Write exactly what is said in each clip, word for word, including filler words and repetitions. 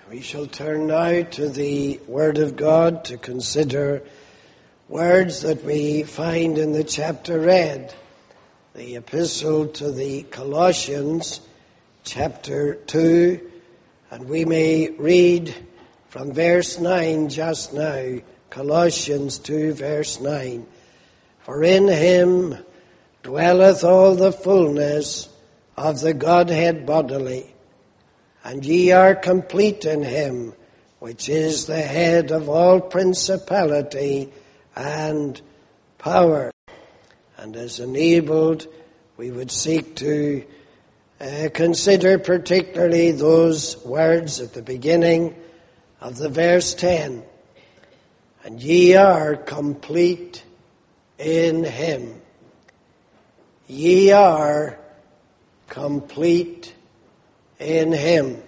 We shall turn now to the Word of God to consider words that we find in the chapter read. The Epistle to the Colossians, chapter two, and we may read from verse nine just now, Colossians two, verse nine. For in him dwelleth all the fullness of the Godhead bodily, and ye are complete in him, which is the head of all principality and power. And as enabled, we would seek to uh, consider particularly those words at the beginning of the verse ten. And ye are complete in him. Ye are complete in him.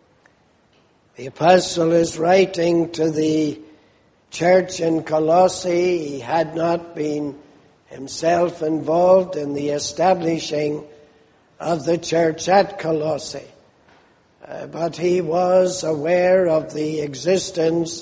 The apostle is writing to the church in Colossae. He had not been himself involved in the establishing of the church at Colossae, uh, but he was aware of the existence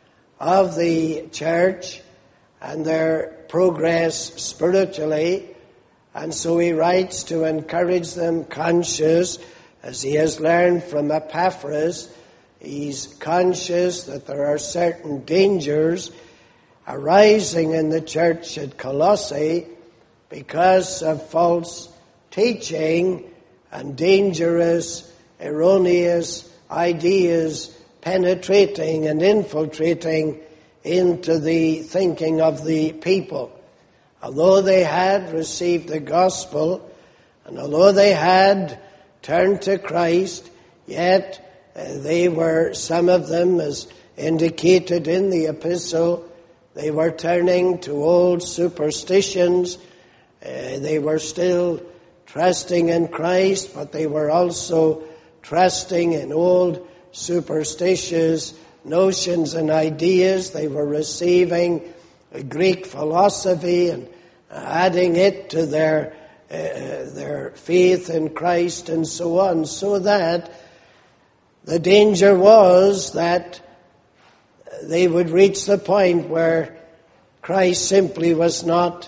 of the church and their progress spiritually, and so he writes to encourage them, conscious, as he has learned from Epaphras. He's conscious that there are certain dangers arising in the church at Colossae because of false teaching and dangerous, erroneous ideas penetrating and infiltrating into the thinking of the people. Although they had received the gospel, and although they had turned to Christ, yet uh, they were, some of them, as indicated in the epistle, they were turning to old superstitions. Uh, they were still trusting in Christ, but they were also trusting in old superstitious notions and ideas. They were receiving Greek philosophy and adding it to their uh, their faith in Christ and so on, so that the danger was that they would reach the point where Christ simply was not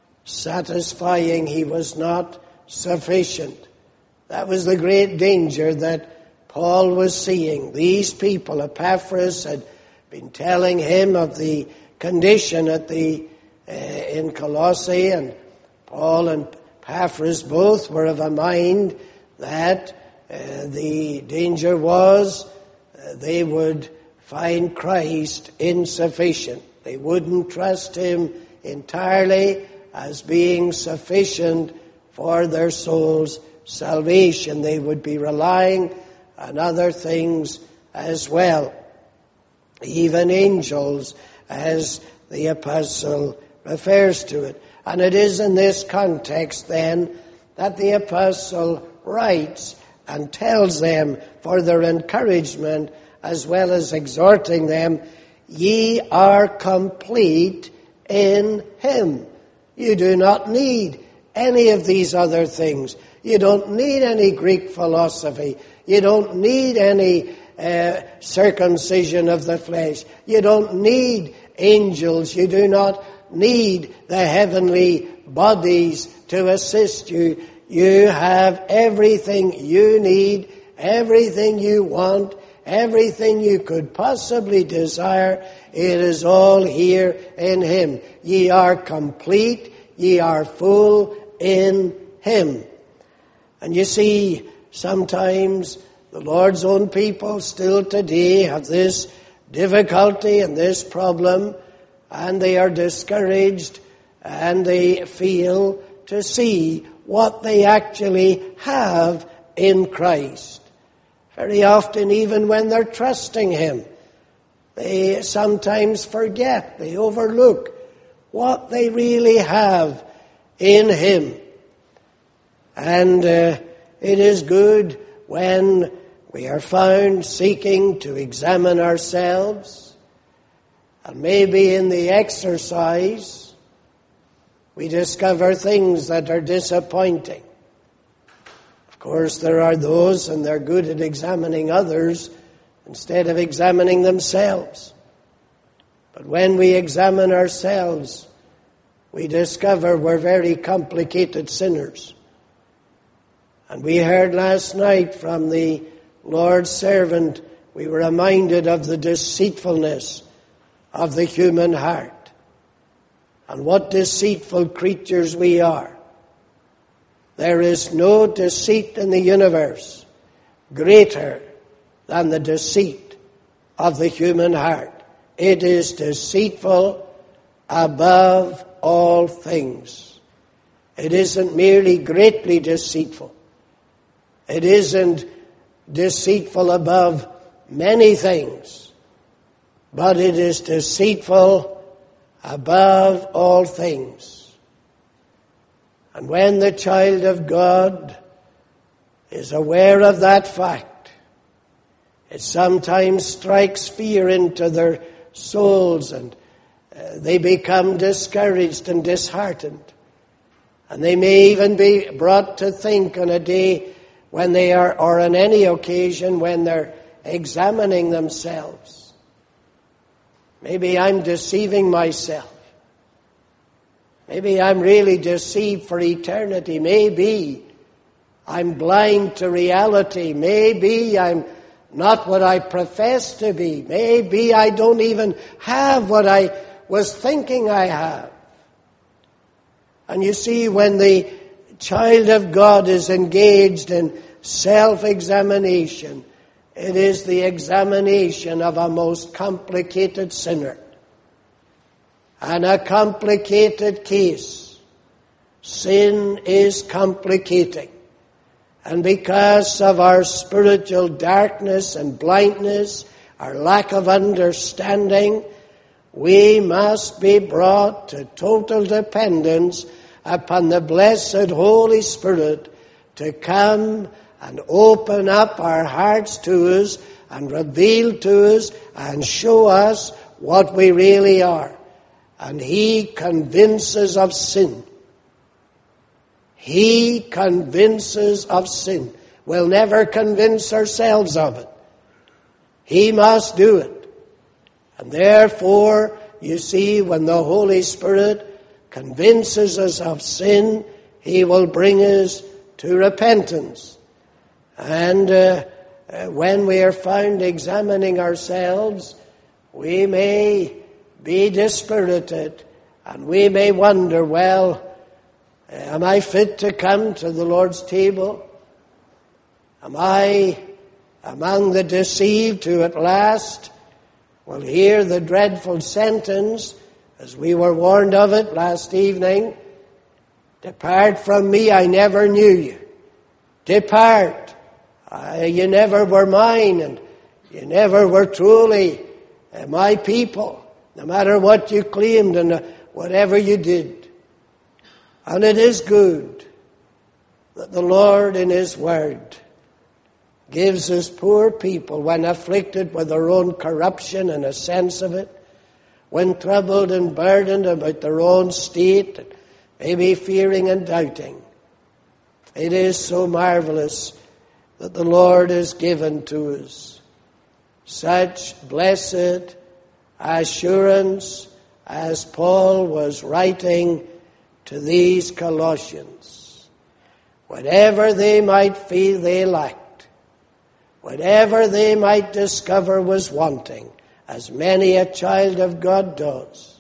satisfying. He was not sufficient. That was the great danger that Paul was seeing. These people, Epaphras, had been telling him of the condition at the uh, in Colossae, and Paul and Epaphras both were of a mind that uh, the danger was uh, they would find Christ insufficient. They wouldn't trust him entirely as being sufficient for their soul's salvation. They would be relying on other things as well, even angels, as the apostle refers to it. And it is in this context then that the apostle writes and tells them, for their encouragement as well as exhorting them, ye are complete in him. You do not need any of these other things. You don't need any Greek philosophy. You don't need any uh, circumcision of the flesh. You don't need angels. You do not need the heavenly bodies to assist you. You have everything you need, everything you want, everything you could possibly desire. It is all here in him. Ye are complete, ye are full in him. And you see, sometimes the Lord's own people still today have this difficulty and this problem, and they are discouraged, and they fail to see what they actually have in Christ. Very often, even when they're trusting him, they sometimes forget, they overlook what they really have in him. And uh, it is good when we are found seeking to examine ourselves, and maybe in the exercise we discover things that are disappointing. Of course, there are those, and they're good at examining others, instead of examining themselves. But when we examine ourselves, we discover we're very complicated sinners. And we heard last night from the Lord's servant, we were reminded of the deceitfulness of the human heart and what deceitful creatures we are. There is no deceit in the universe greater than the deceit of the human heart. It is deceitful above all things. It isn't merely greatly deceitful. It isn't deceitful above many things, but it is deceitful above all things. And when the child of God is aware of that fact, it sometimes strikes fear into their souls, and uh, they become discouraged and disheartened. And they may even be brought to think on a day when they are, or on any occasion when they're examining themselves. Maybe I'm deceiving myself. Maybe I'm really deceived for eternity. Maybe I'm blind to reality. Maybe I'm not what I profess to be. Maybe I don't even have what I was thinking I have. And you see, when the child of God is engaged in self-examination, it is the examination of a most complicated sinner and a complicated case. Sin is complicating. And because of our spiritual darkness and blindness, our lack of understanding, we must be brought to total dependence upon the blessed Holy Spirit to come and open up our hearts to us and reveal to us and show us what we really are. And He convinces of sin. He convinces of sin. We'll never convince ourselves of it. He must do it. And therefore, you see, when the Holy Spirit convinces us of sin, He will bring us to repentance. And uh, uh, when we are found examining ourselves, we may be dispirited, and we may wonder, well, am I fit to come to the Lord's table? Am I among the deceived who at last will hear the dreadful sentence, as we were warned of it last evening? Depart from me, I never knew you. Depart. I, you never were mine, and you never were truly uh, my people, no matter what you claimed and uh, whatever you did. And it is good that the Lord in His Word gives us poor people, when afflicted with their own corruption and a sense of it, when troubled and burdened about their own state, maybe fearing and doubting. It is so marvelous that the Lord has given to us such blessed assurance as Paul was writing to these Colossians. Whatever they might feel they lacked, whatever they might discover was wanting, as many a child of God does,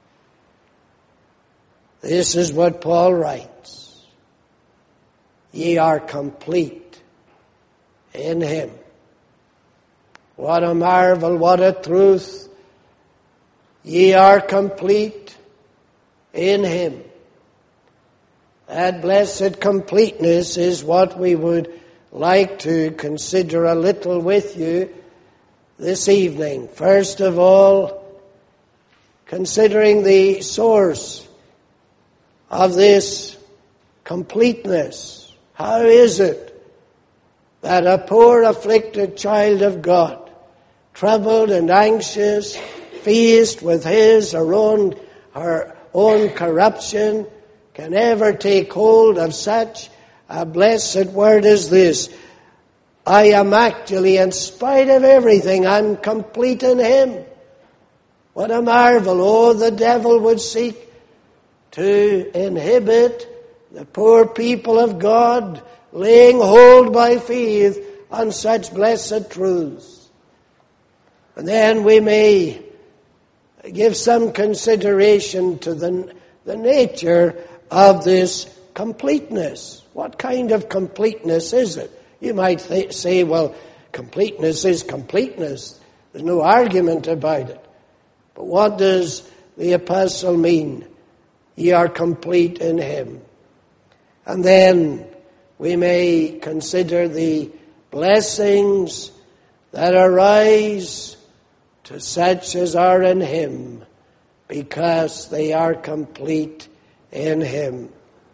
this is what Paul writes: ye are complete in Him. What a marvel, what a truth. Ye are complete in Him. That blessed completeness is what we would like to consider a little with you this evening. First of all, considering the source of this completeness. How is it that a poor afflicted child of God, troubled and anxious, faced with his or own, her own corruption, can ever take hold of such a blessed word as this? I am actually, in spite of everything, I'm complete in Him. What a marvel. Oh, the devil would seek to inhibit the poor people of God, laying hold by faith on such blessed truths. And then we may give some consideration to the, the nature of this completeness. What kind of completeness is it? You might th- say, well, completeness is completeness. There's no argument about it. But what does the apostle mean? Ye are complete in Him. And then we may consider the blessings that arise to such as are in Him, because they are complete in Him.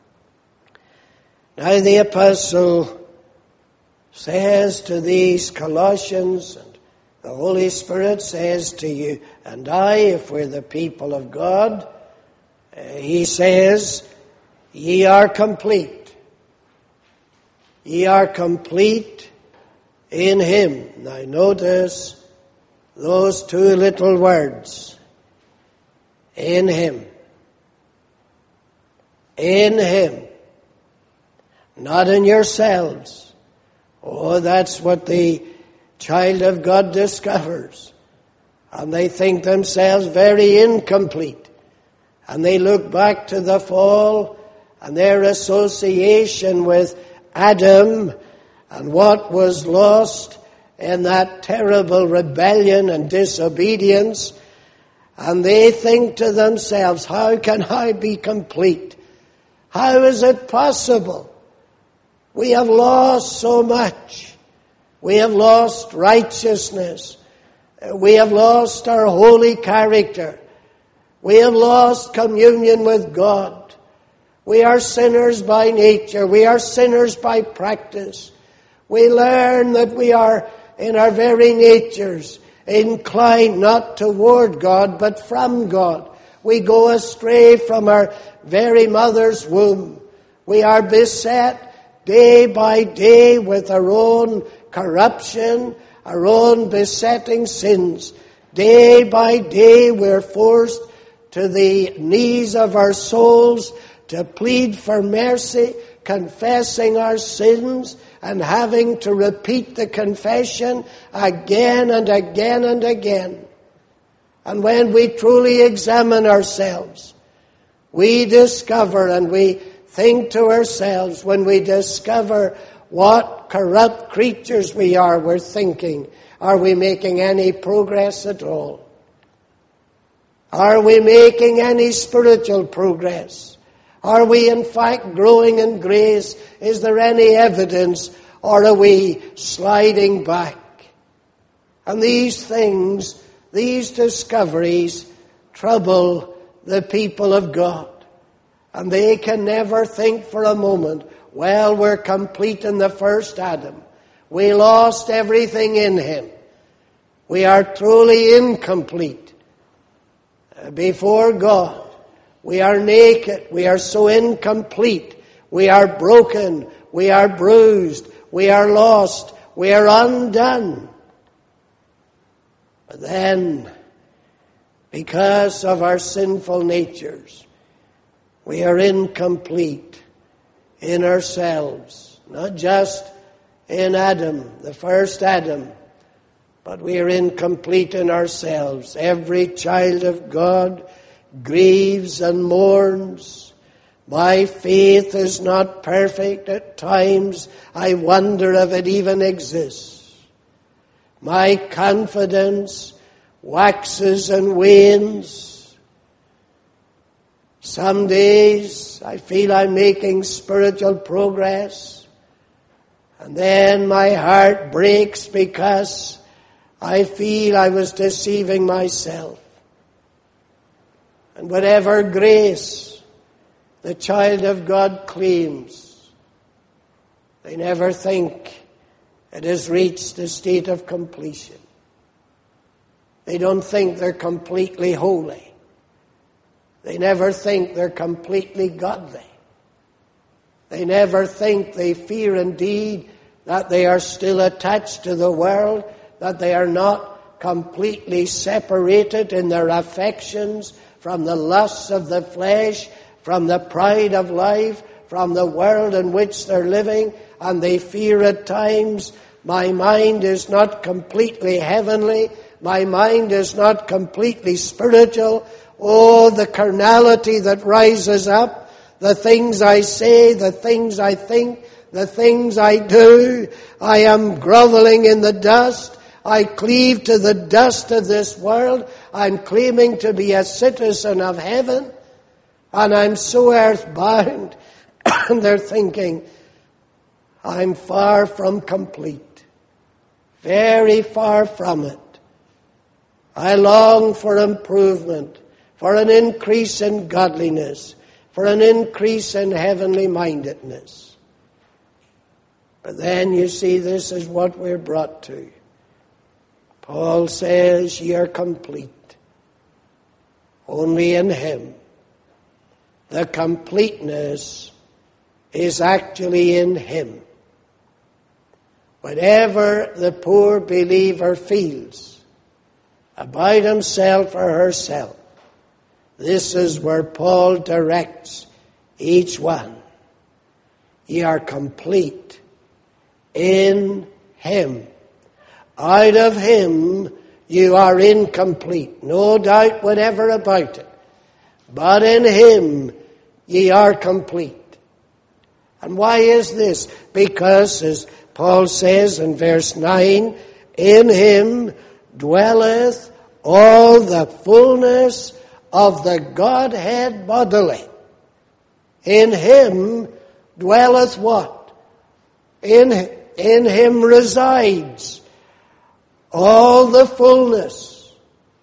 Now the apostle says to these Colossians, and the Holy Spirit says to you and I, if we're the people of God, uh, he says, ye are complete. Ye are complete in Him. Now notice those two little words. In Him. In Him. Not in yourselves. Oh, that's what the child of God discovers. And they think themselves very incomplete. And they look back to the fall and their association with Adam and what was lost in that terrible rebellion and disobedience. And they think to themselves, how can I be complete? How is it possible? We have lost so much. We have lost righteousness. We have lost our holy character. We have lost communion with God. We are sinners by nature. We are sinners by practice. We learn that we are in our very natures inclined not toward God but from God. We go astray from our very mother's womb. We are beset day by day with our own corruption, our own besetting sins. Day by day we're forced to the knees of our souls to plead for mercy, confessing our sins and having to repeat the confession again and again and again. And when we truly examine ourselves, we discover and we think to ourselves, when we discover what corrupt creatures we are, we're thinking, are we making any progress at all? Are we making any spiritual progress? Are we in fact growing in grace? Is there any evidence? Or are we sliding back? And these things, these discoveries, trouble the people of God. And they can never think for a moment, well, we're complete in the first Adam. We lost everything in him. We are truly incomplete before God. We are naked. We are so incomplete. We are broken. We are bruised. We are lost. We are undone. But then, because of our sinful natures, we are incomplete in ourselves. Not just in Adam, the first Adam, but we are incomplete in ourselves. Every child of God grieves and mourns. My faith is not perfect. At times I wonder if it even exists. My confidence waxes and wanes. Some days I feel I'm making spiritual progress, and then my heart breaks because I feel I was deceiving myself. And whatever grace the child of God claims, they never think it has reached the state of completion. They don't think they're completely holy. They never think they're completely godly. They never think they fear indeed that they are still attached to the world, that they are not completely separated in their affections from the lusts of the flesh, from the pride of life, from the world in which they're living, and they fear at times, my mind is not completely heavenly, my mind is not completely spiritual. Oh, the carnality that rises up, the things I say, the things I think, the things I do. I am groveling in the dust. I cleave to the dust of this world. I'm claiming to be a citizen of heaven. And I'm so earthbound. And they're thinking, I'm far from complete. Very far from it. I long for improvement, for an increase in godliness, for an increase in heavenly mindedness. But then you see, this is what we're brought to. Paul says, ye are complete only in Him. The completeness is actually in Him. Whatever the poor believer feels about himself or herself, this is where Paul directs each one. Ye are complete in Him. Out of Him you are incomplete. No doubt whatever about it. But in Him ye are complete. And why is this? Because, as Paul says in verse nine, in Him dwelleth all the fullness of the Godhead bodily. In Him dwelleth what? In, in Him resides all the fullness.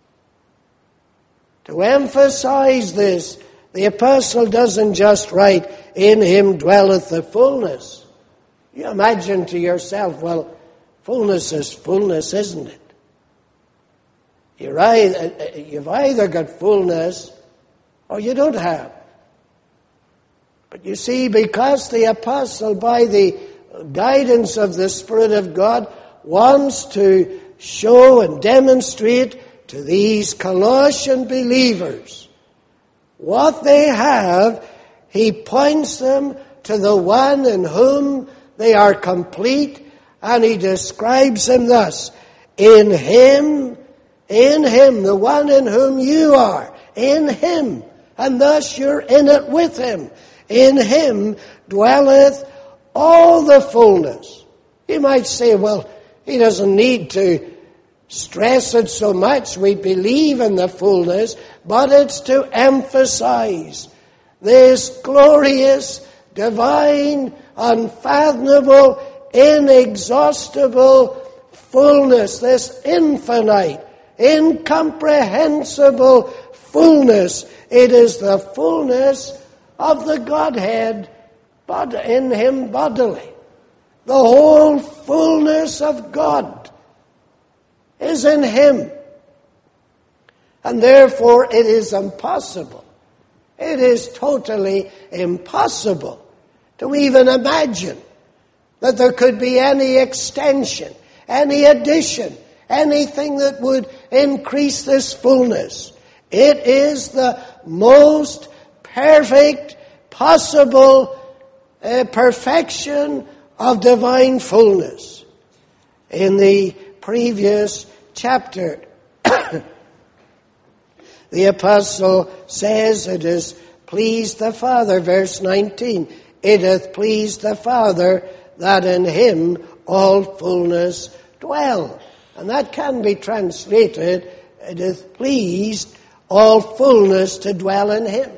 To emphasize this, the apostle doesn't just write, in Him dwelleth the fullness. You imagine to yourself, well, fullness is fullness, isn't it? You're either, you've either got fullness or you don't have. But you see, because the apostle, by the guidance of the Spirit of God, wants to show and demonstrate to these Colossian believers what they have, he points them to the one in whom they are complete, and he describes him thus: in Him, in Him, the one in whom you are, in Him, and thus you're in it with Him. In Him dwelleth all the fullness. You might say, well, he doesn't need to stress it so much. We believe in the fullness, but it's to emphasize this glorious, divine, unfathomable, inexhaustible fullness, this infinite, incomprehensible fullness. It is the fullness of the Godhead, but in Him bodily. The whole fullness of God is in Him. And therefore it is impossible. It is totally impossible to even imagine that there could be any extension, any addition, anything that would increase this fullness. It is the most perfect possible uh, perfection of divine fullness. In the previous chapter, the apostle says it has pleased the Father, verse nineteen, it hath pleased the Father that in Him all fullness dwell. And that can be translated, it hath pleased all fullness to dwell in Him.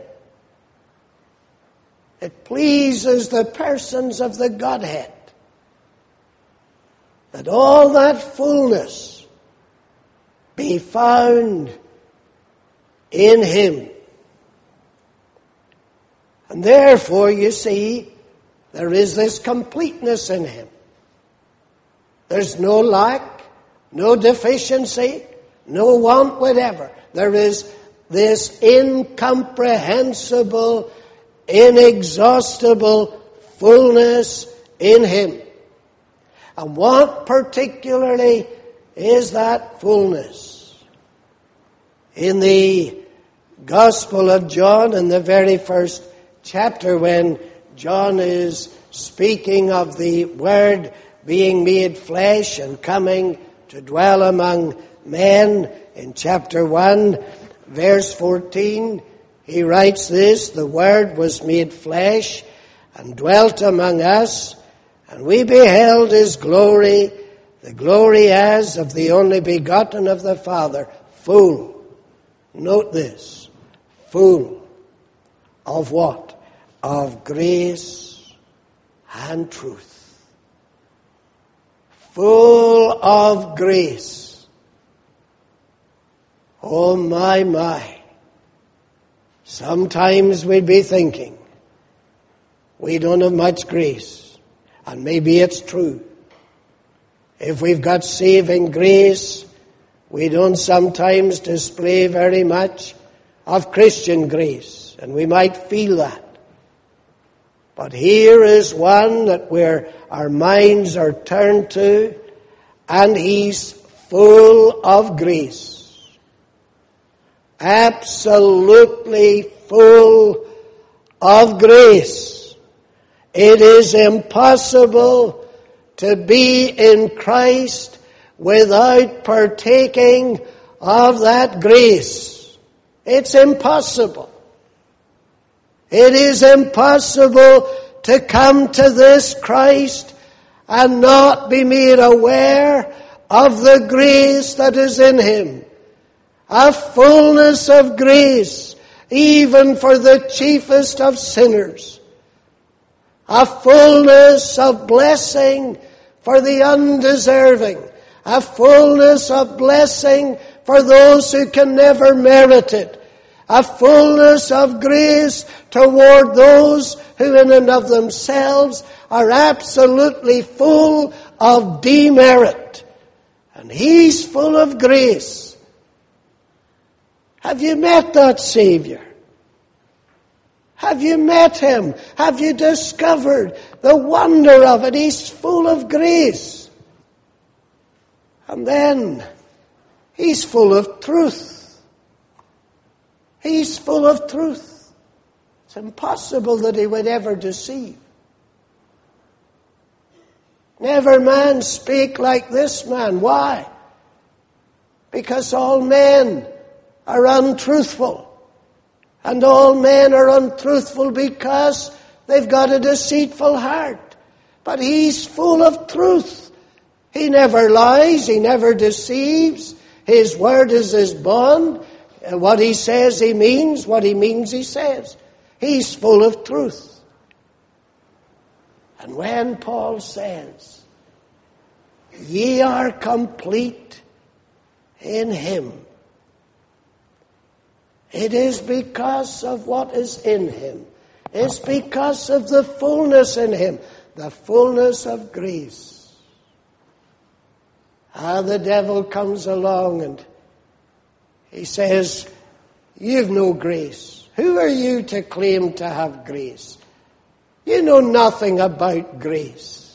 It pleases the persons of the Godhead that all that fullness be found in Him. And therefore, you see, there is this completeness in Him. There's no lack, no deficiency, no want whatever. There is this incomprehensible, inexhaustible fullness in Him. And what particularly is that fullness? In the Gospel of John, in the very first chapter, when John is speaking of the Word being made flesh and coming to dwell among men, in chapter one, verse fourteen, he writes this: "The Word was made flesh and dwelt among us, and we beheld his glory, the glory as of the only begotten of the Father, full." Note this: full of what? Of grace and truth. Full of grace. Oh my, my. Sometimes we'd be thinking, we don't have much grace. And maybe it's true. If we've got saving grace, we don't sometimes display very much of Christian grace. And we might feel that. But here is one that where our minds are turned to, and he's full of grace. Absolutely full of grace. It is impossible to be in Christ without partaking of that grace. It's impossible. It is impossible to come to this Christ and not be made aware of the grace that is in him. A fullness of grace, even for the chiefest of sinners. A fullness of blessing for the undeserving. A fullness of blessing for those who can never merit it. A fullness of grace toward those who in and of themselves are absolutely full of demerit. And he's full of grace. Have you met that Savior? Have you met him? Have you discovered the wonder of it? He's full of grace. And then, he's full of truth. He's full of truth. It's impossible that he would ever deceive. Never man spake like this man. Why? Because all men are untruthful. And all men are untruthful because they've got a deceitful heart. But he's full of truth. He never lies. He never deceives. His word is his bond. What he says he means. What he means he says. He's full of truth. And when Paul says, "Ye are complete in him," it is because of what is in him. It's because of the fullness in him. The fullness of grace. Ah, the devil comes along and he says, "You've no grace. Who are you to claim to have grace? You know nothing about grace."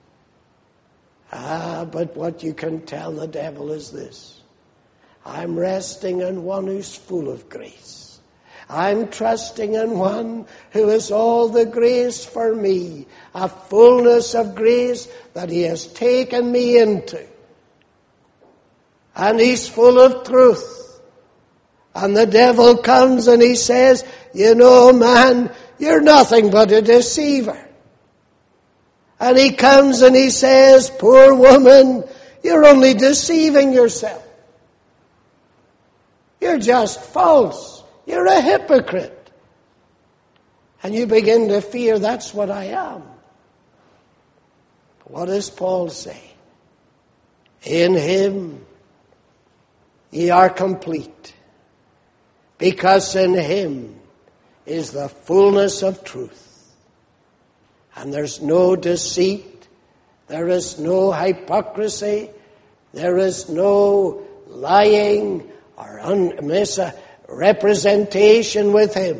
Ah, but what you can tell the devil is this: I'm resting in one who's full of grace. I'm trusting in one who has all the grace for me, a fullness of grace that he has taken me into. And he's full of truth. And the devil comes and he says, "You know, man, you're nothing but a deceiver." And he comes and he says, "Poor woman, you're only deceiving yourself. You're just false. You're a hypocrite." And you begin to fear that's what I am. But what does Paul say? In him ye are complete, because in him is the fullness of truth. And there's no deceit. There is no hypocrisy. There is no lying or un- misrepresentation with him.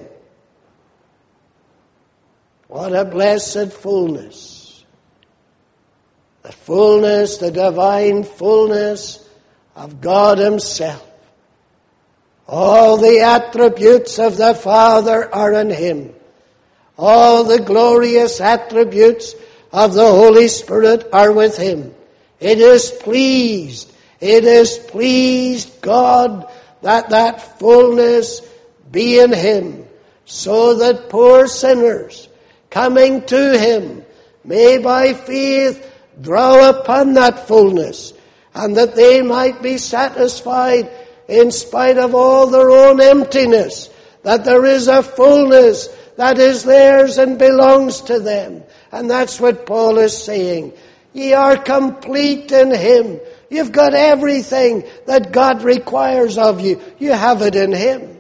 What a blessed fullness the fullness, the divine fullness of God himself. All the attributes of the Father are in him. All the glorious attributes of the Holy Spirit are with him. It is pleased, it is pleased God that that fullness be in him, so that poor sinners coming to him may by faith draw upon that fullness, and that they might be satisfied in spite of all their own emptiness, that there is a fullness that is theirs and belongs to them. And that's what Paul is saying. Ye are complete in him. You've got everything that God requires of you. You have it in him.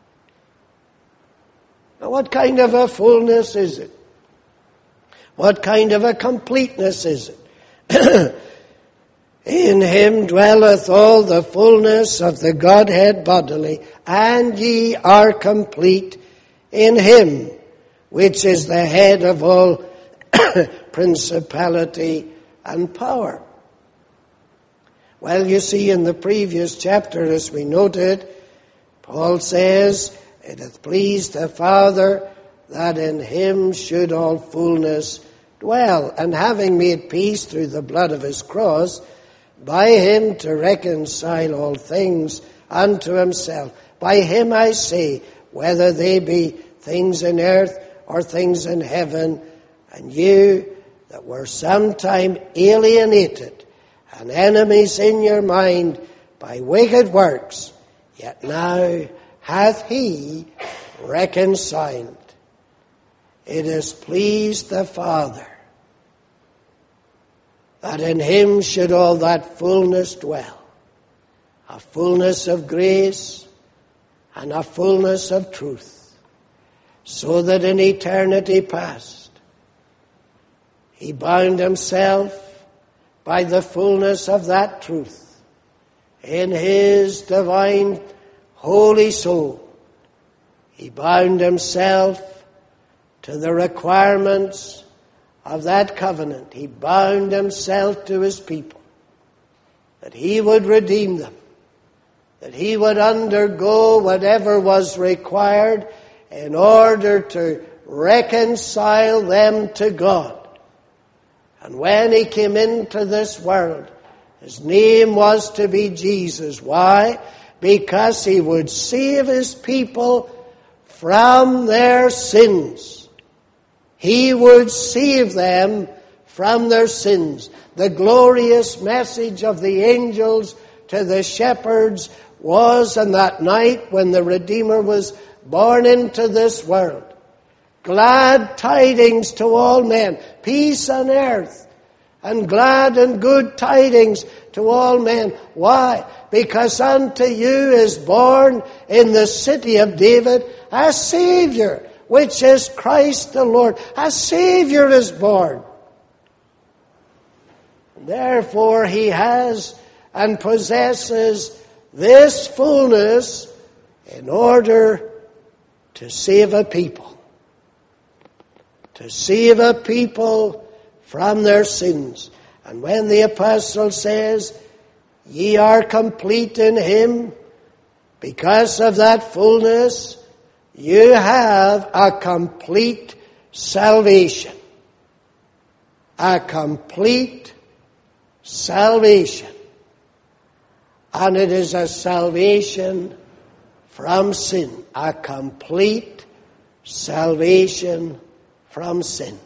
Now, what kind of a fullness is it? What kind of a completeness is it? In him dwelleth all the fullness of the Godhead bodily, and ye are complete in him, which is the head of all principality and power. Well, you see, in the previous chapter, as we noted, Paul says, it hath pleased the Father that in him should all fullness dwell, and having made peace through the blood of his cross, by him to reconcile all things unto himself. By him I say, whether they be things in earth or things in heaven, and you that were sometime alienated and enemies in your mind by wicked works, yet now hath he reconciled. It has pleased the Father that in him should all that fullness dwell, a fullness of grace and a fullness of truth, so that in eternity past he bound himself by the fullness of that truth in his divine holy soul. He bound himself to the requirements of that covenant. He bound himself to his people, that he would redeem them, that he would undergo whatever was required in order to reconcile them to God. And when he came into this world, his name was to be Jesus. Why? Because he would save his people from their sins. He would save them from their sins. The glorious message of the angels to the shepherds was on that night when the Redeemer was born into this world. Glad tidings to all men, peace on earth, and glad and good tidings to all men. Why? Because unto you is born in the city of David a Savior, which is Christ the Lord. A Savior is born. Therefore he has and possesses this fullness in order to save a people. To save a people from their sins. And when the apostle says, ye are complete in him, because of that fullness, you have a complete salvation. A complete salvation. And it is a salvation from sin. A complete salvation from sin.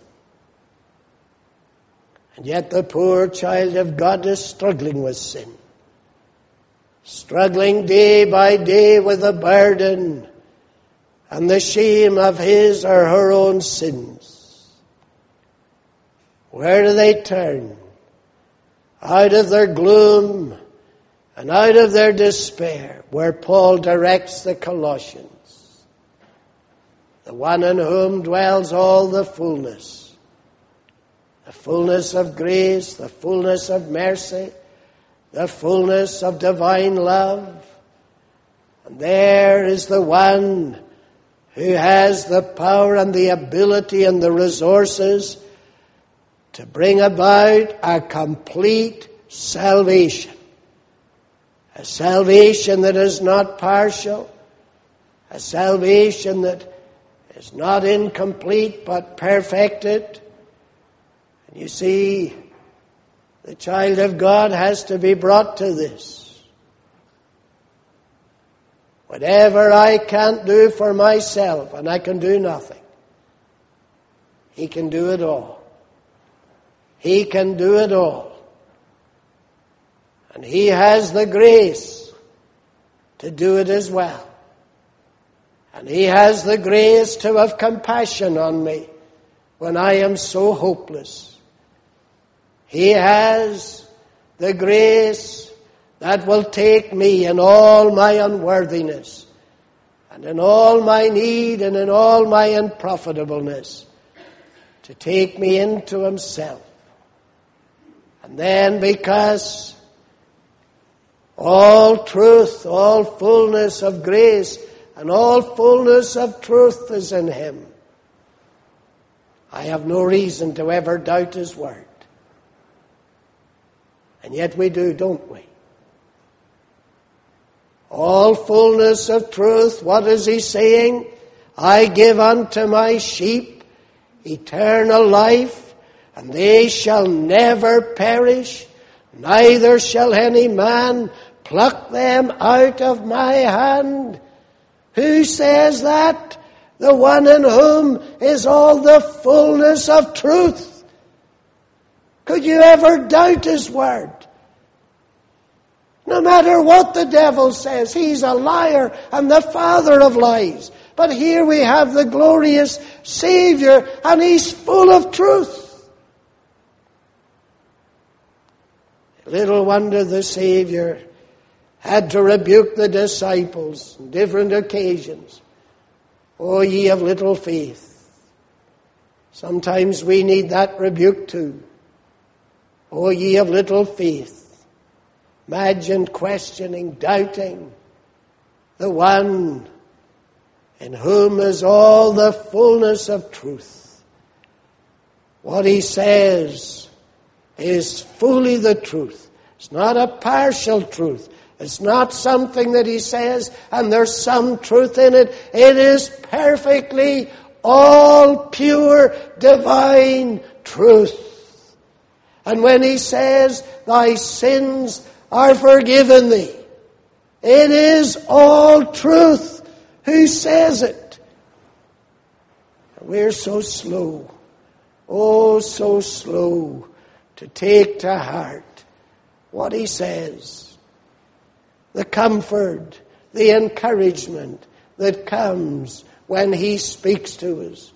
And yet the poor child of God is struggling with sin. Struggling day by day with the burden and the shame of his or her own sins. Where do they turn? Out of their gloom and out of their despair, where Paul directs the Colossians, the one in whom dwells all the fullness, the fullness of grace, the fullness of mercy, the fullness of divine love. And there is the one who has the power and the ability and the resources to bring about a complete salvation. A salvation that is not partial, a salvation that is not incomplete but perfected. And you see, the child of God has to be brought to this. Whatever I can't do for myself, and I can do nothing, He can do it all. He can do it all. And He has the grace to do it as well. And He has the grace to have compassion on me when I am so hopeless. He has the grace that will take me in all my unworthiness and in all my need and in all my unprofitableness to take me into Himself. And then, because all truth, all fullness of grace, and all fullness of truth is in Him, I have no reason to ever doubt His word. And yet we do, don't we? All fullness of truth, what is He saying? I give unto my sheep eternal life, and they shall never perish, neither shall any man pluck them out of my hand. Who says that? The one in whom is all the fullness of truth. Could you ever doubt His word? No matter what the devil says, he's a liar and the father of lies. But here we have the glorious Savior, and He's full of truth. Little wonder the Savior had to rebuke the disciples on different occasions. Oh, ye of little faith. Sometimes we need that rebuke too. Oh, ye of little faith. Imagine questioning, doubting the one in whom is all the fullness of truth. What He says is fully the truth. It's not a partial truth. It's not something that He says and there's some truth in it. It is perfectly all pure divine truth. And when He says, thy sins are forgiven thee, it is all truth. Who says it? We're so slow, oh so slow to take to heart what He says. The comfort, the encouragement that comes when He speaks to us.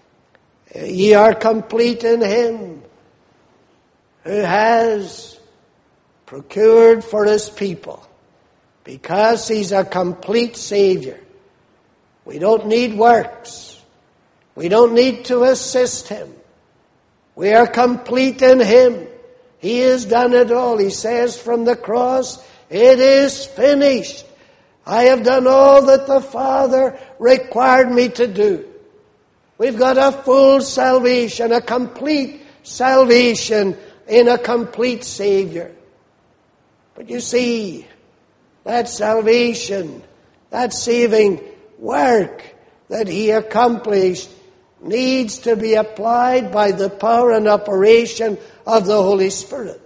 Ye are complete in Him who has procured for His people, because He's a complete Savior. We don't need works. We don't need to assist Him. We are complete in Him. He has done it all. He says from the cross, it is finished. I have done all that the Father required me to do. We've got a full salvation, a complete salvation in a complete Savior. But you see, that salvation, that saving work that He accomplished needs to be applied by the power and operation of the Holy Spirit.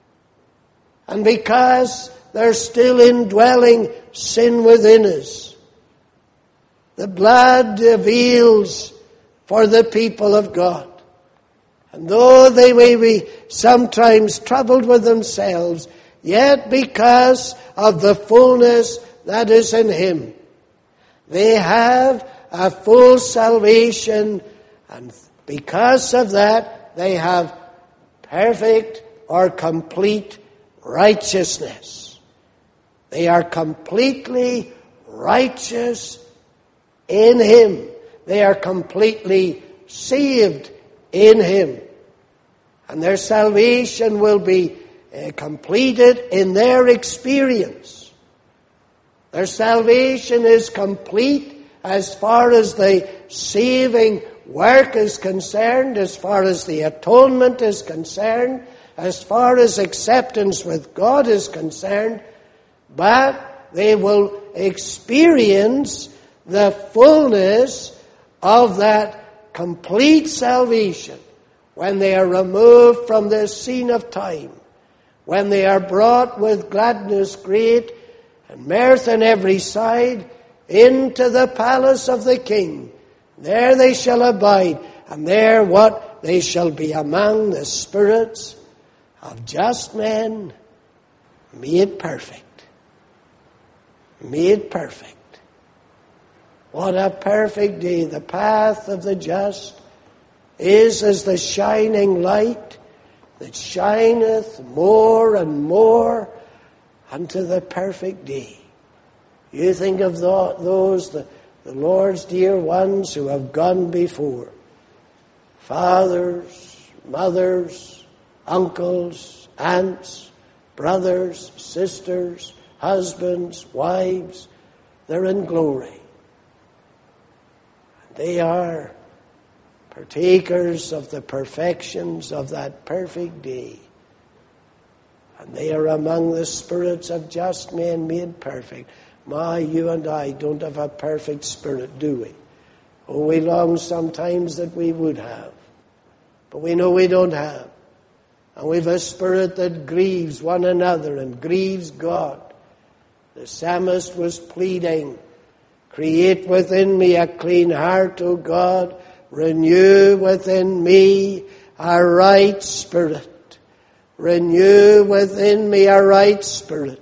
And because there's still indwelling sin within us, the blood avails for the people of God. And though they may be sometimes troubled with themselves, yet because of the fullness that is in Him, they have a full salvation, and because of that, they have perfect or complete righteousness. They are completely righteous in Him. They are completely saved in Him. And their salvation will be uh, completed in their experience. Their salvation is complete as far as the saving work is concerned, as far as the atonement is concerned, as far as acceptance with God is concerned, but they will experience the fullness of that complete salvation when they are removed from this scene of time, when they are brought with gladness great and mirth on every side into the palace of the King. There they shall abide, and there what they shall be among the spirits of just men, made perfect. Made perfect. What a perfect day. The path of the just is as the shining light that shineth more and more unto the perfect day. You think of the, those, the, the Lord's dear ones who have gone before. Fathers, mothers, uncles, aunts, brothers, sisters, husbands, wives. They're in glory. They are partakers of the perfections of that perfect day. And they are among the spirits of just men made perfect. My, you and I don't have a perfect spirit, do we? Oh, we long sometimes that we would have. But we know we don't have. And we've a spirit that grieves one another and grieves God. The psalmist was pleading, create within me a clean heart, O God. Renew within me a right spirit. Renew within me a right spirit.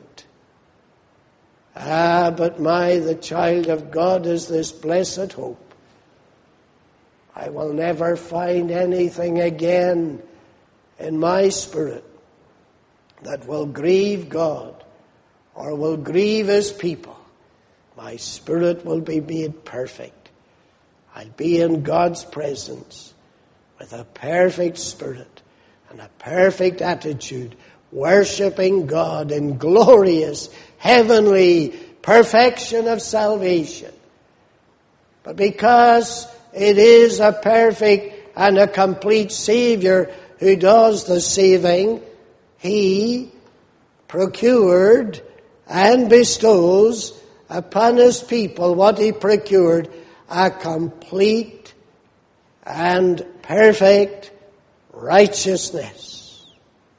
Ah, but my, the child of God is this blessed hope. I will never find anything again in my spirit that will grieve God or will grieve His people. My spirit will be made perfect. I'll be in God's presence with a perfect spirit and a perfect attitude, worshiping God in glorious, heavenly perfection of salvation. But because it is a perfect and a complete Savior who does the saving, He procured and bestows upon His people what He procured, a complete and perfect righteousness.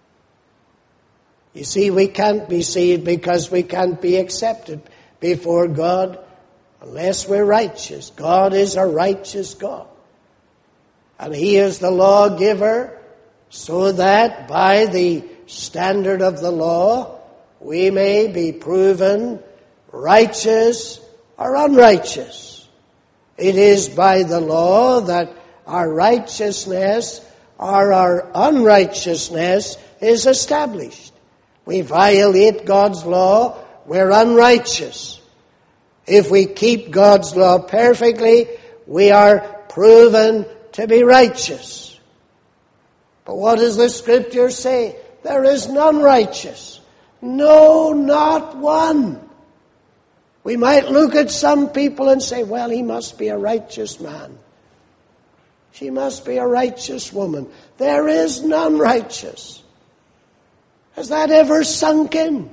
You see, we can't be saved because we can't be accepted before God unless we're righteous. God is a righteous God. And He is the lawgiver, so that by the standard of the law we may be proven righteous or unrighteous. It is by the law that our righteousness or our unrighteousness is established. We violate God's law, we're unrighteous. If we keep God's law perfectly, we are proven to be righteous. But what does the Scripture say? There is none righteous. No, not one. We might look at some people and say, well, he must be a righteous man. She must be a righteous woman. There is none righteous. Has that ever sunk in?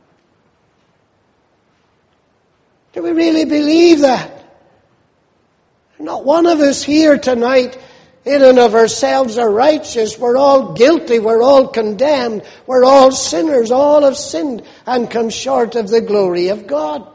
Do we really believe that? Not one of us here tonight in and of ourselves are righteous. We're all guilty. We're all condemned. We're all sinners. All have sinned and come short of the glory of God.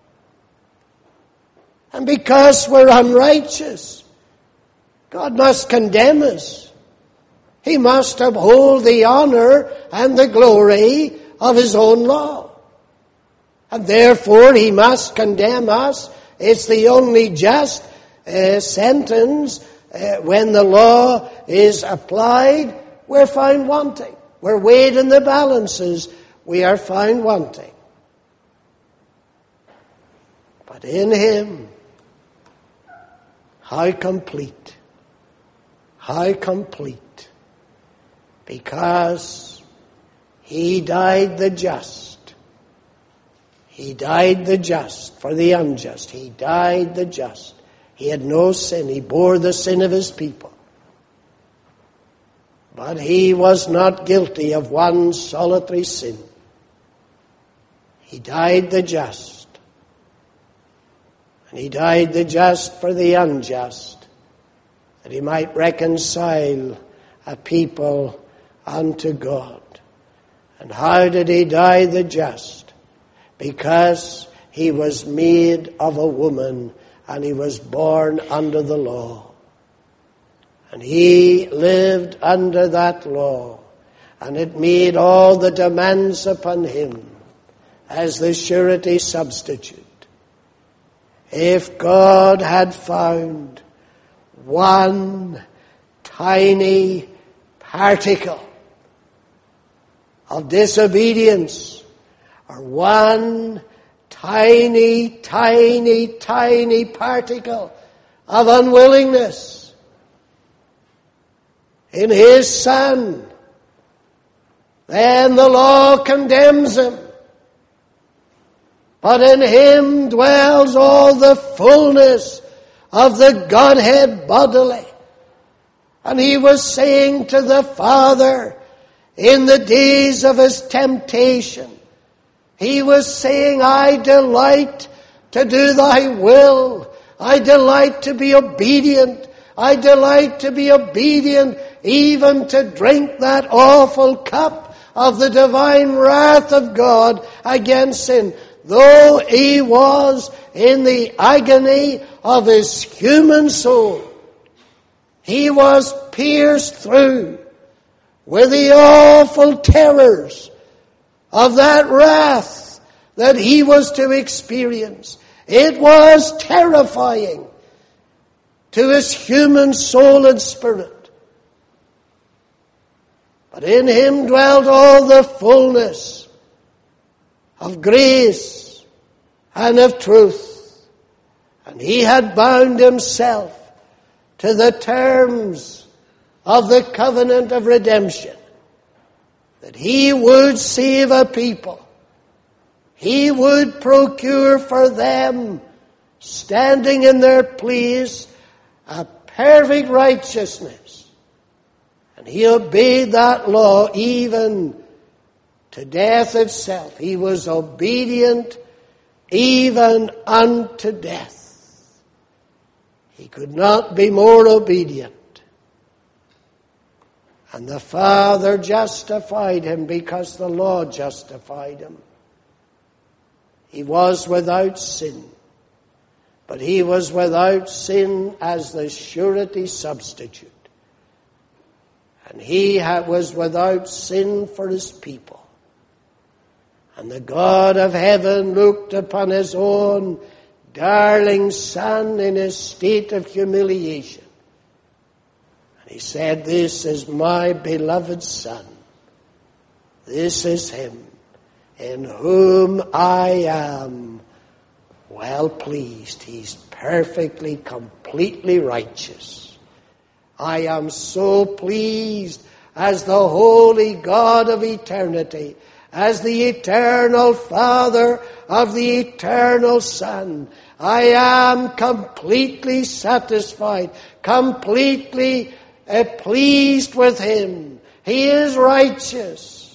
And because we're unrighteous, God must condemn us. He must uphold the honor and the glory of His own law. And therefore He must condemn us. It's the only just uh, sentence. Uh, when the law is applied, we're found wanting. We're weighed in the balances. We are found wanting. But in Him, how complete, how complete, because He died the just. He died the just for the unjust. He died the just. He had no sin. He bore the sin of his people. But he was not guilty of one solitary sin. He died the just. And he died the just for the unjust, that he might reconcile a people unto God. And how did he die the just? Because he was made of a woman, and he was born under the law. And he lived under that law, and it made all the demands upon him as the surety substitute. If God had found one tiny particle of disobedience, or one tiny, tiny, tiny particle of unwillingness in his Son, then the law condemns him. But in him dwells all the fullness of the Godhead bodily. And he was saying to the Father in the days of his temptation, he was saying, I delight to do thy will. I delight to be obedient. I delight to be obedient even to drink that awful cup of the divine wrath of God against sin. Though he was in the agony of his human soul, he was pierced through with the awful terrors of that wrath that he was to experience. It was terrifying to his human soul and spirit. But in him dwelt all the fullness of grace and of truth. And he had bound himself to the terms of the covenant of redemption, that he would save a people. He would procure for them, standing in their place, a perfect righteousness. And he obeyed that law even to death itself. He was obedient even unto death. He could not be more obedient. And the Father justified him because the law justified him. He was without sin. But he was without sin as the surety substitute. And he was without sin for his people. And the God of heaven looked upon his own darling Son in his state of humiliation. And he said, this is my beloved Son. This is him in whom I am well pleased. He's perfectly, completely righteous. I am so pleased as the holy God of eternity, as the eternal Father of the eternal Son. I am completely satisfied, completely uh, pleased with him. He is righteous.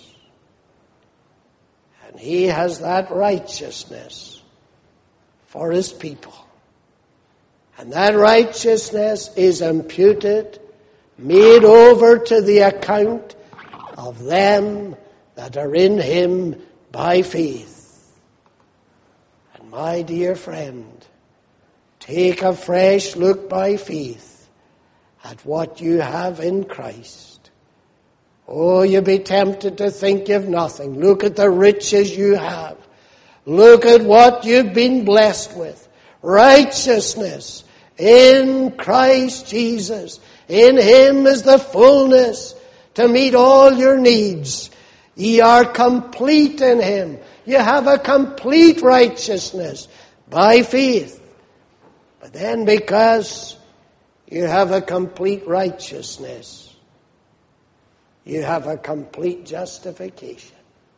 And he has that righteousness for his people. And that righteousness is imputed, made over to the account of them that are in him by faith. And my dear friend, take a fresh look by faith at what you have in Christ. Oh, you'll be tempted to think you've nothing. Look at the riches you have. Look at what you've been blessed with. Righteousness in Christ Jesus. In him is the fullness to meet all your needs. Ye are complete in him. You have a complete righteousness by faith. But then because you have a complete righteousness, you have a complete justification.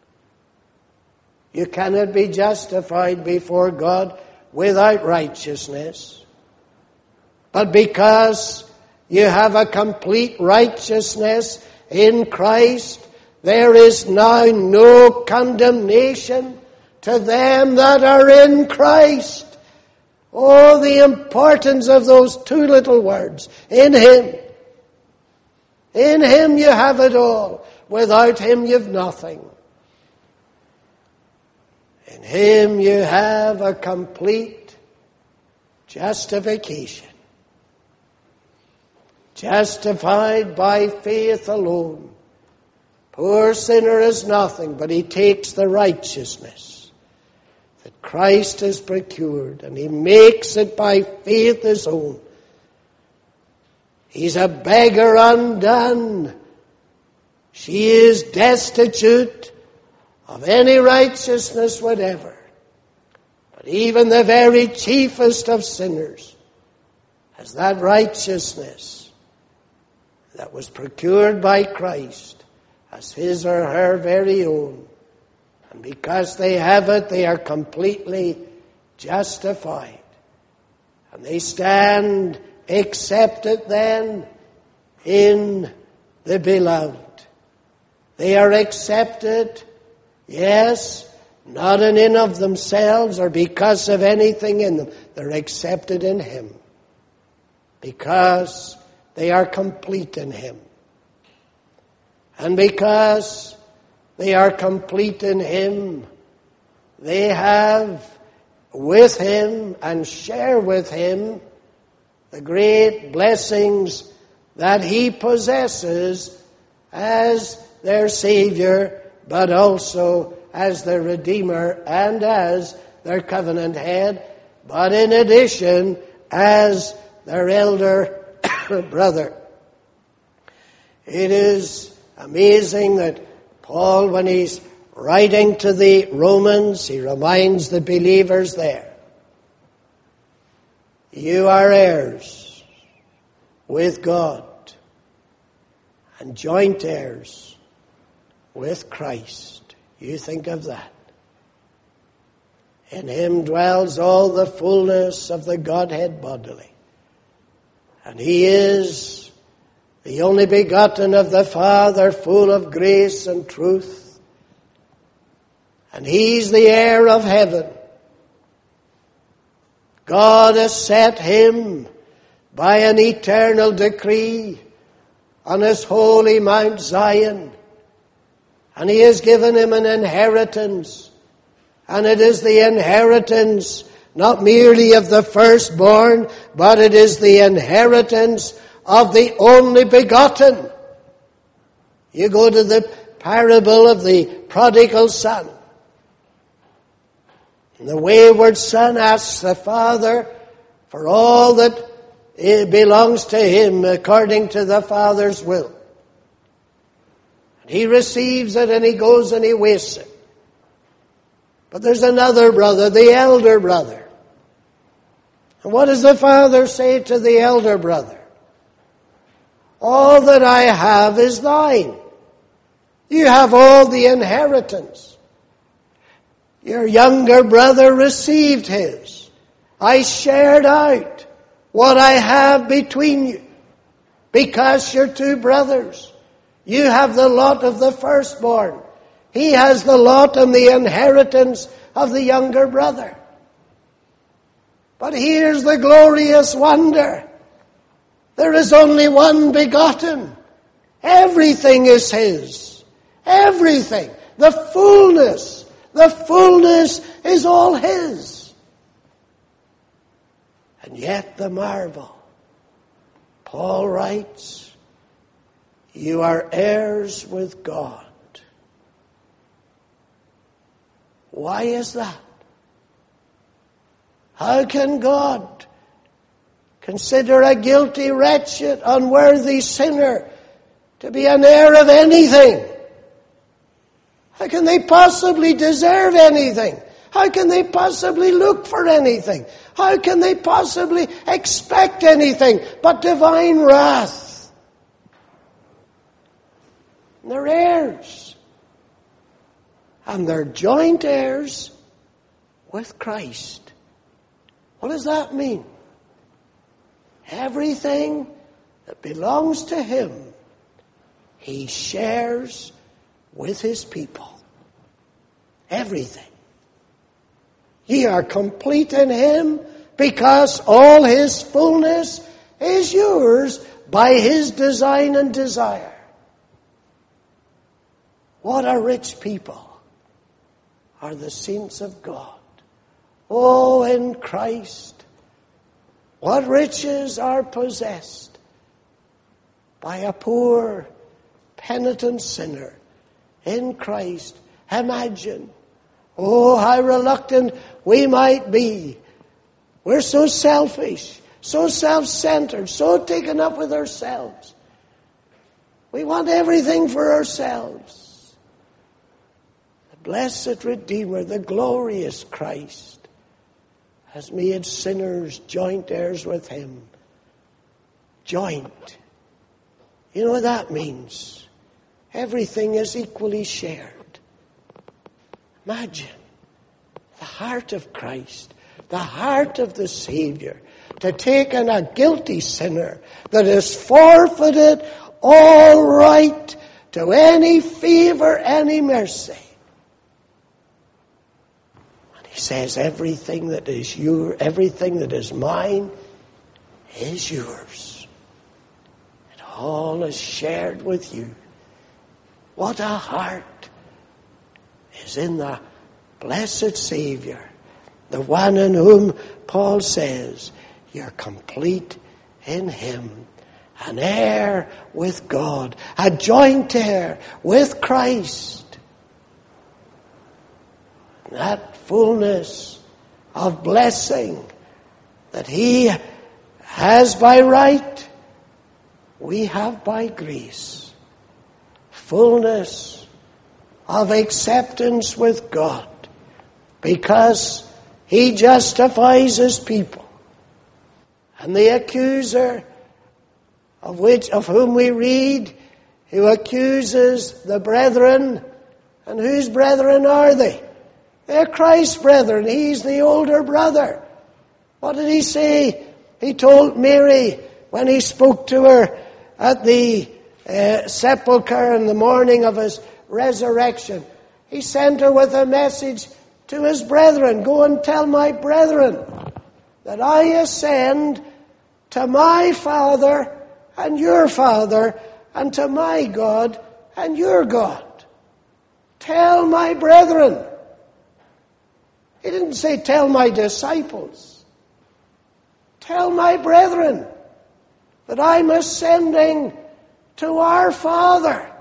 You cannot be justified before God without righteousness. But because you have a complete righteousness in Christ, there is now no condemnation to them that are in Christ. Oh, the importance of those two little words. In Him. In Him you have it all. Without Him you've nothing. In Him you have a complete justification. Justified by faith alone. Poor sinner is nothing, but he takes the righteousness that Christ has procured, and he makes it by faith his own. He's a beggar undone. She is destitute of any righteousness whatever. But even the very chiefest of sinners has that righteousness that was procured by Christ as his or her very own. And because they have it, they are completely justified. And they stand accepted then in the Beloved. They are accepted, yes, not in and of themselves or because of anything in them. They're accepted in Him because they are complete in Him. And because they are complete in Him, they have with Him and share with Him the great blessings that He possesses as their Savior, but also as their Redeemer and as their covenant head, but in addition as their elder brother. It is amazing that Paul, when he's writing to the Romans, he reminds the believers there, you are heirs with God and joint heirs with Christ. You think of that. In Him dwells all the fullness of the Godhead bodily. And He is the only begotten of the Father, full of grace and truth. And He's the heir of heaven. God has set Him by an eternal decree on His holy Mount Zion. And He has given Him an inheritance. And it is the inheritance not merely of the firstborn, but it is the inheritance of the only begotten. You go to the parable of the prodigal son. And the wayward son asks the father for all that belongs to him according to the father's will. And he receives it and he goes and he wastes it. But there's another brother, the elder brother. And what does the father say to the elder brother? All that I have is thine. You have all the inheritance. Your younger brother received his. I shared out what I have between you. Because you're two brothers. You have the lot of the firstborn. He has the lot and the inheritance of the younger brother. But here's the glorious wonder. There is only one begotten. Everything is His. Everything. The fullness. The fullness is all His. And yet the marvel. Paul writes, you are heirs with God. Why is that? How can God consider a guilty, wretched, unworthy sinner to be an heir of anything? How can they possibly deserve anything? How can they possibly look for anything? How can they possibly expect anything but divine wrath? And they're heirs. And they're joint heirs with Christ. What does that mean? Everything that belongs to him, he shares with his people. Everything. Ye are complete in him, because all his fullness is yours by his design and desire. What a rich people are the saints of God. Oh, in Christ, what riches are possessed by a poor, penitent sinner in Christ. Imagine, oh, how reluctant we might be. We're so selfish, so self-centered, so taken up with ourselves. We want everything for ourselves. The blessed Redeemer, the glorious Christ, has made sinners joint heirs with him. Joint. You know what that means? Everything is equally shared. Imagine the heart of Christ, the heart of the Savior, to take in a guilty sinner that has forfeited all right to any favor, any mercy. And he says, everything that is your, everything that is mine is yours. It all is shared with you. What a heart is in the blessed Savior, the one in whom Paul says, you're complete in him, an heir with God, a joint heir with Christ. That fullness of blessing that he has by right, we have by grace. Fullness of acceptance with God, because he justifies his people. And the accuser, of which of whom we read, who accuses the brethren, and whose brethren are they? They're Christ's brethren. He's the older brother. What did he say? He told Mary when he spoke to her at the uh, sepulchre in the morning of his resurrection. He sent her with a message to his brethren. Go and tell my brethren that I ascend to my Father and your Father, and to my God and your God. Tell my brethren. He didn't say tell my disciples. Tell my brethren that I'm ascending to our Father.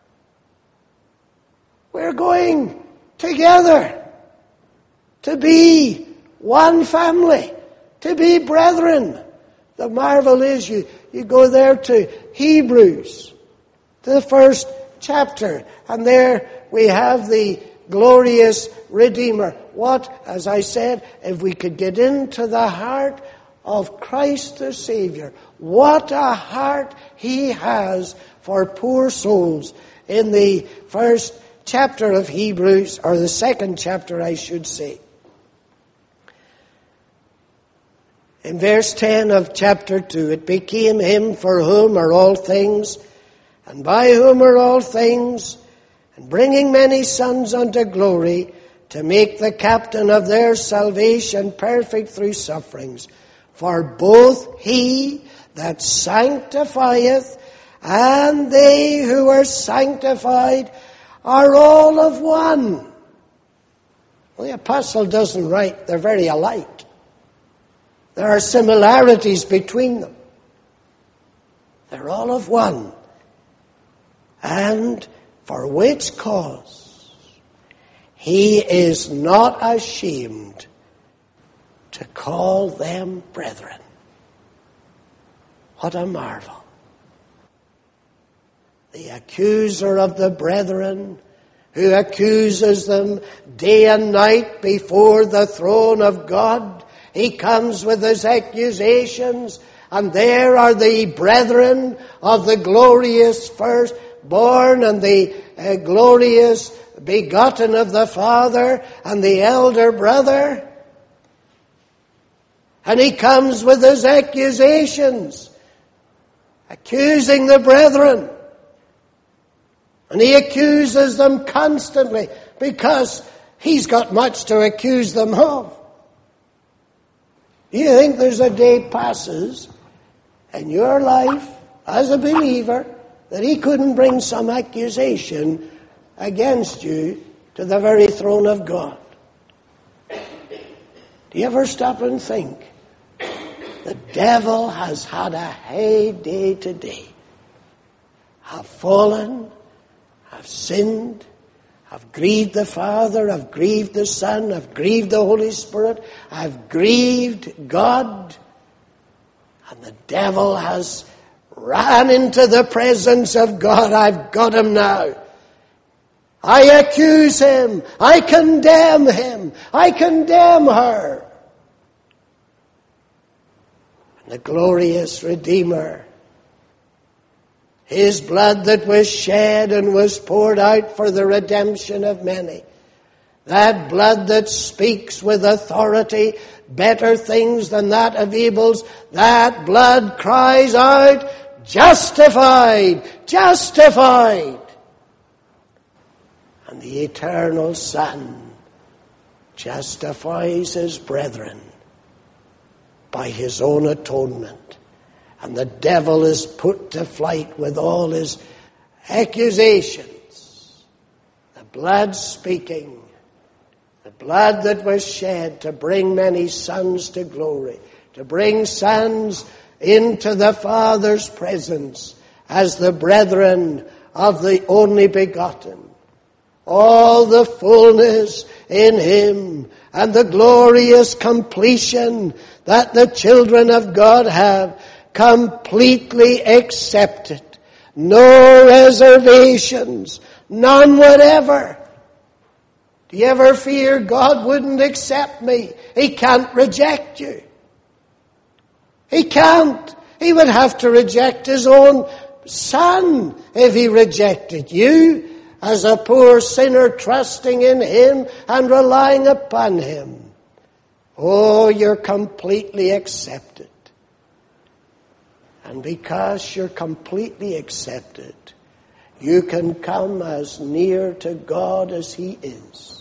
We're going together to be one family, to be brethren. The marvel is you, you go there to Hebrews, to the first chapter, and there we have the glorious Redeemer. What, as I said, if we could get into the heart of Christ the Savior, what a heart he has for poor souls. In the first chapter of Hebrews, or the second chapter I should say, in verse ten of chapter two, it became him for whom are all things, and by whom are all things, and bringing many sons unto glory, to make the captain of their salvation perfect through sufferings. For both he that sanctifieth and they who are sanctified are all of one. Well, the apostle doesn't write they're very alike. There are similarities between them. They're all of one. And for which cause he is not ashamed to call them brethren. What a marvel. The accuser of the brethren, who accuses them day and night before the throne of God, he comes with his accusations, and there are the brethren of the glorious firstborn and the uh, glorious begotten of the Father and the elder brother. And he comes with his accusations, accusing the brethren. And he accuses them constantly because he's got much to accuse them of. Do you think there's a day passes in your life as a believer that he couldn't bring some accusation against you to the very throne of God? Do you ever stop and think? The devil has had a heyday today. I've fallen, I've sinned, I've grieved the Father, I've grieved the Son, I've grieved the Holy Spirit, I've grieved God. And the devil has ran into the presence of God. I've got him now. I accuse him. I condemn him. I condemn her. And the glorious Redeemer, his blood that was shed and was poured out for the redemption of many, that blood that speaks with authority better things than that of Abel's, that blood cries out, justified, justified. And the eternal Son justifies his brethren by his own atonement. And the devil is put to flight with all his accusations. The blood speaking, the blood that was shed to bring many sons to glory, to bring sons into the Father's presence as the brethren of the only begotten. All the fullness in him and the glorious completion that the children of God have completely accepted. No reservations, none whatever. Do you ever fear God wouldn't accept me? He can't reject you. He can't. He would have to reject his own Son if he rejected you as a poor sinner trusting in him and relying upon him. Oh, you're completely accepted. And because you're completely accepted, you can come as near to God as he is.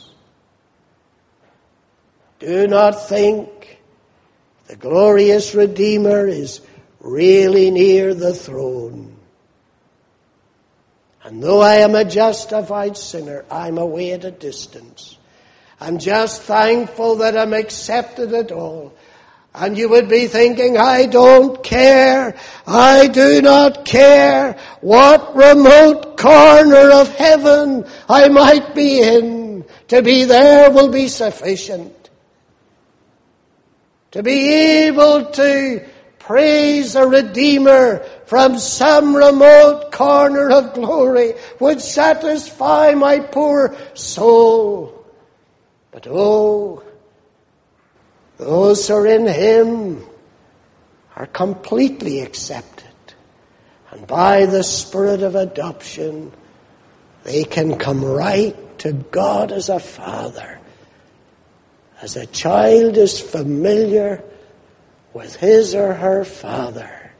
Do not think the glorious Redeemer is really near the throne. And though I am a justified sinner, I'm away at a distance. I'm just thankful that I'm accepted at all. And you would be thinking, I don't care. I do not care what remote corner of heaven I might be in. To be there will be sufficient. To be able to praise a Redeemer from some remote corner of glory would satisfy my poor soul. But oh, those who are in him are completely accepted. And by the Spirit of adoption, they can come right to God as a Father. As a child is familiar with his or her father,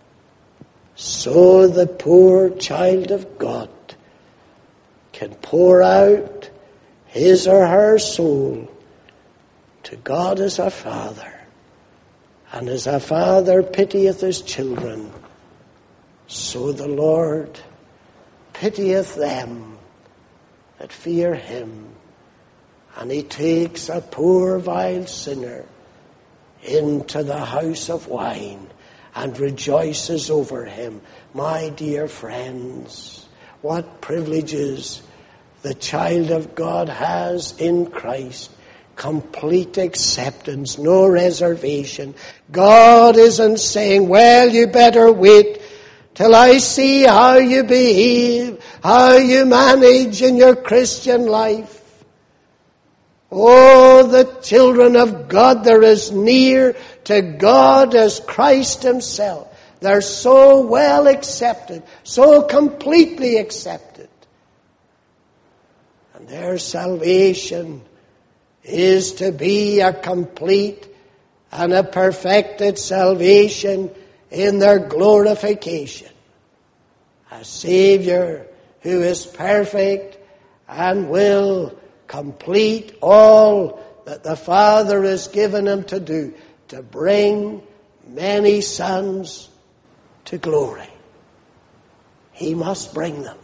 so the poor child of God can pour out his or her soul to God as a father. And as a father pitieth his children, so the Lord pitieth them that fear him. And he takes a poor vile sinner into the house of wine and rejoices over him. My dear friends, what privileges the child of God has in Christ. Complete acceptance, no reservation. God isn't saying, well, you better wait till I see how you behave, how you manage in your Christian life. Oh, the children of God, they're as near to God as Christ himself. They're so well accepted, so completely accepted. And their salvation is to be a complete and a perfected salvation in their glorification. A Savior who is perfect and will complete all that the Father has given him to do, to bring many sons to glory. He must bring them.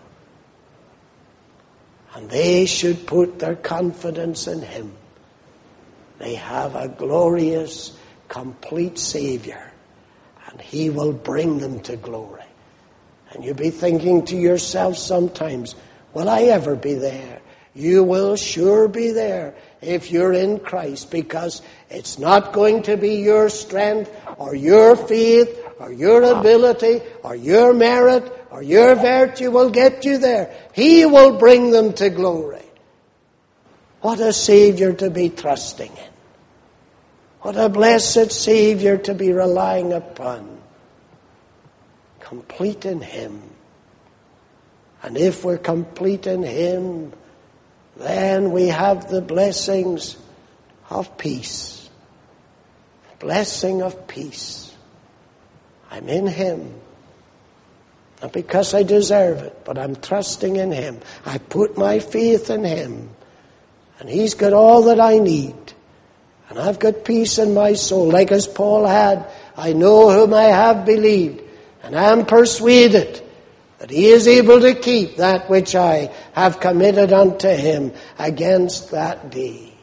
And they should put their confidence in him. They have a glorious, complete Savior, and he will bring them to glory. And you'll be thinking to yourself sometimes, will I ever be there? You will sure be there if you're in Christ, because it's not going to be your strength or your faith or your ability or your merit or your virtue will get you there. He will bring them to glory. What a Savior to be trusting in. What a blessed Savior to be relying upon. Complete in him. And if we're complete in him, then we have the blessings of peace. Blessing of peace. I'm in him. Not because I deserve it, but I'm trusting in him. I put my faith in him. And he's got all that I need. And I've got peace in my soul. Like as Paul had, I know whom I have believed. And I am persuaded that he is able to keep that which I have committed unto him against that day.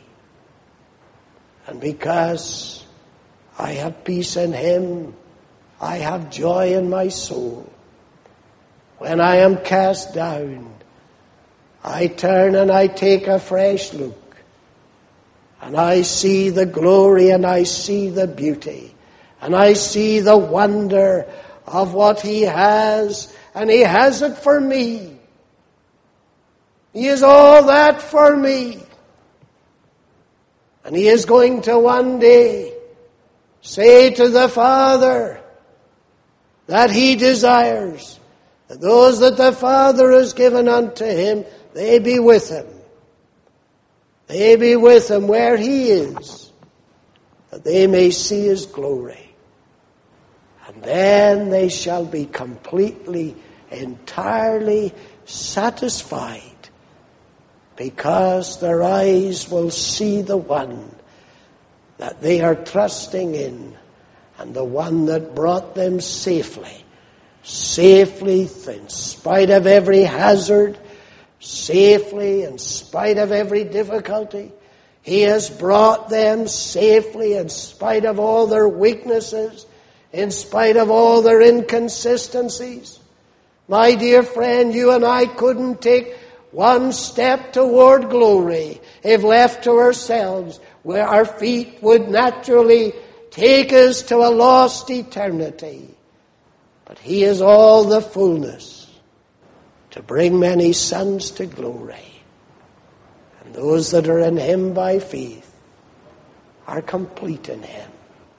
And because I have peace in him, I have joy in my soul. When I am cast down, I turn and I take a fresh look. And I see the glory and I see the beauty. And I see the wonder of what he has. And he has it for me. He is all that for me. And he is going to one day say to the Father that he desires that those that the Father has given unto him, they be with him. They be with him where he is, that they may see his glory. And then they shall be completely, entirely satisfied, because their eyes will see the one that they are trusting in, and the one that brought them safely, safely in spite of every hazard, safely in spite of every difficulty. He has brought them safely in spite of all their weaknesses, in spite of all their inconsistencies. My dear friend, you and I couldn't take one step toward glory if left to ourselves, where our feet would naturally take us to a lost eternity. But he is all the fullness to bring many sons to glory. And those that are in him by faith are complete in him.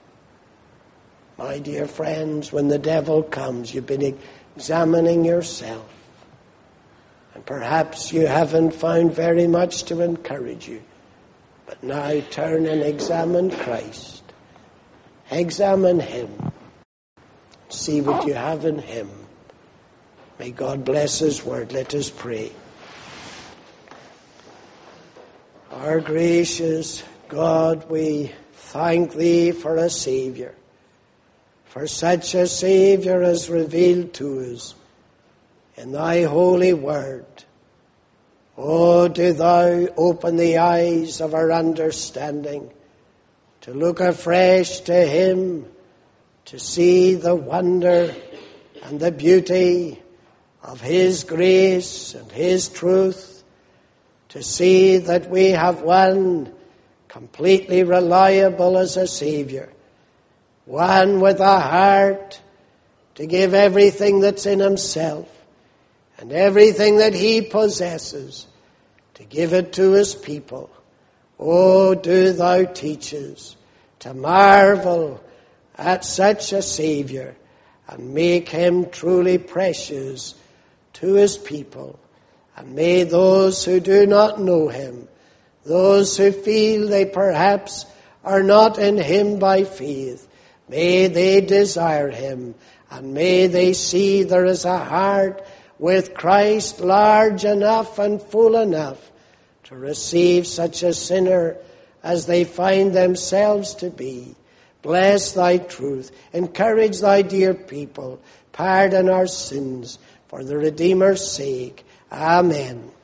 My dear friends, when the devil comes, you've been examining yourself. And perhaps you haven't found very much to encourage you. But now turn and examine Christ. Examine him. See what you have in him. May God bless his word. Let us pray. Our gracious God, we thank thee for a Savior. For such a Savior is revealed to us in thy holy word. Oh, do thou open the eyes of our understanding to look afresh to him, to see the wonder and the beauty of his grace and his truth, to see that we have one completely reliable as a Savior, one with a heart to give everything that's in himself and everything that he possesses, to give it to his people. Oh, do thou teach us to marvel at such a Savior and make him truly precious to his people. And may those who do not know him, those who feel they perhaps are not in him by faith, may they desire him, and may they see there is a heart with Christ large enough and full enough to receive such a sinner as they find themselves to be. Bless thy truth. Encourage thy dear people. Pardon our sins for the Redeemer's sake. Amen.